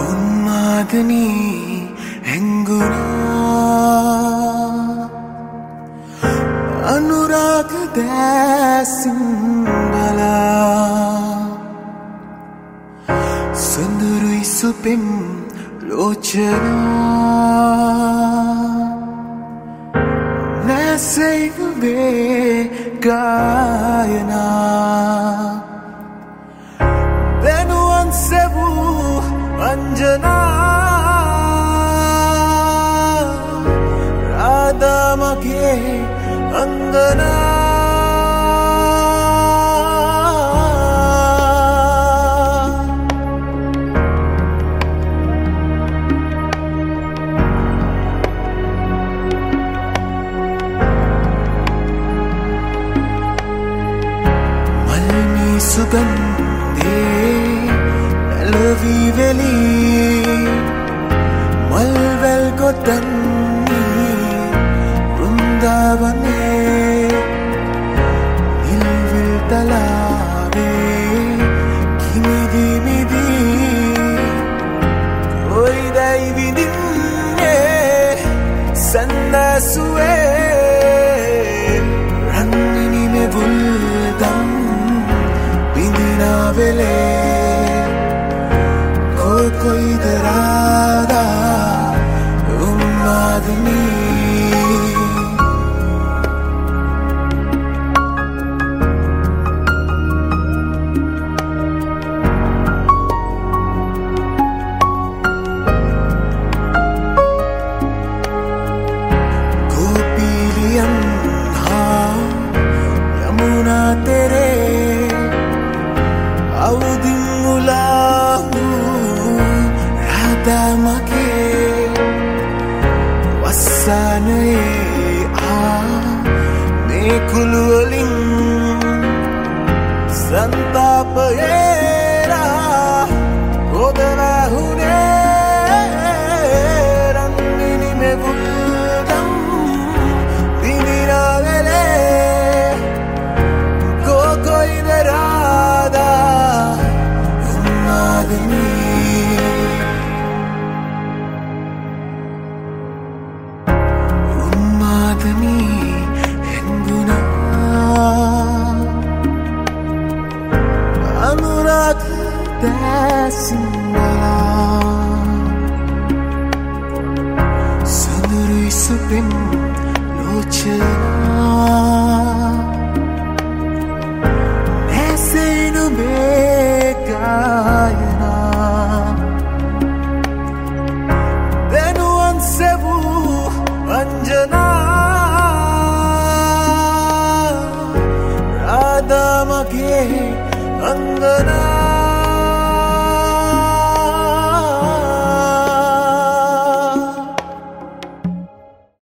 උන්මාදනී හැංගුණා අනුරාග දැසින් බලා සොඳුරුයි සුපෙම් ලෝචනා නැසෙයිවේ ගායනා දැනුවන් සෙවූ අංජනා රාධා මගේ අංගනා සුගන්ධේ ඇලවී වෙලී මල්වැල් ගොතන්නේ වෘන්දාවනේ නිල්විල් තලාවේ කිමිදිමිදී කොයි දැයි විඳින්නේ සන්දසුවේ රන්නිනි මෙවුල්දම් Vele koi darada ummadni gopiliyan ha yamuna tere Audin ulahu Radha mage Wassanae Nekulu walin Santapayera Kodavahune Rannini mevuldam Vindira vele Kokoi darada උන්මාදනී හැංගුණා අනුරාග දැසින් බලා සොඳුරුයි සුපෙම් ලෝචනා නැසෙයි නුඹේ ගායනා දැනුවන් සෙවූ අංජනා රාධා මගේ අංගනා